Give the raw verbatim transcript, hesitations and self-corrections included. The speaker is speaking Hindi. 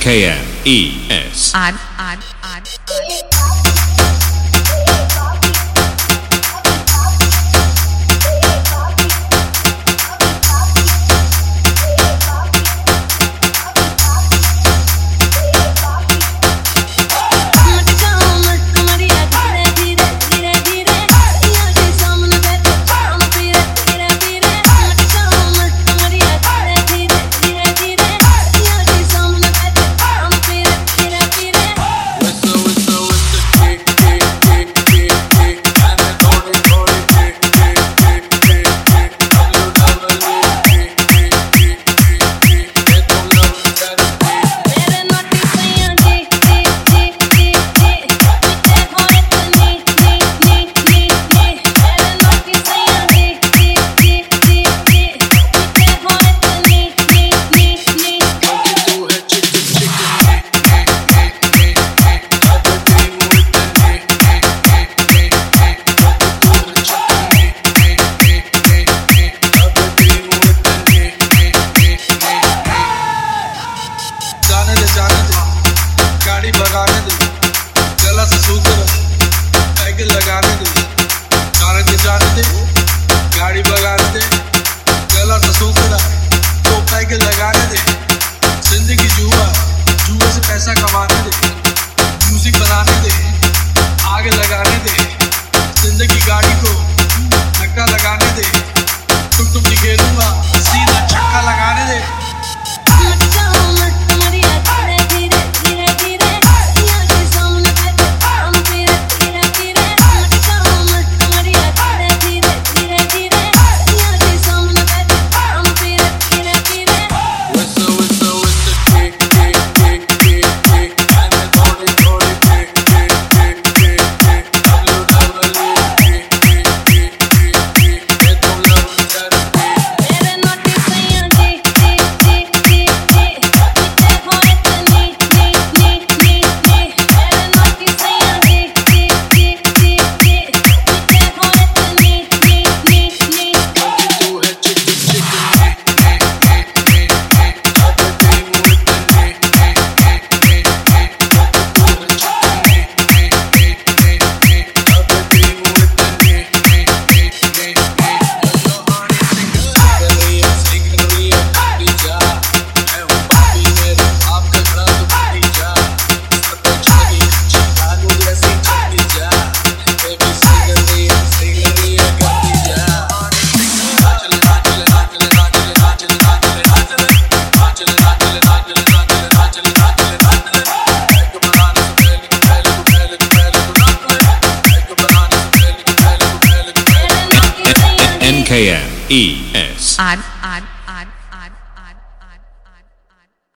K M E S. Odd, odd, odd, odd. गाड़ी भगाने दे, गला से सूत्र साइकिल लगाने दे, जाने दे जाने दे, गाड़ी भगाने दे, गला से सूत्र तो साइकिल लगाने दे, जिंदगी जुआ, जुए से पैसा कमाने दे, म्यूजिक बनाने दे, आगे लगाने दे, जिंदगी गाड़ी को धक्का लगाने दे, टुक टुक निखेरूंगा, सीधा छक्का लगाने दे। K M E S. Odd.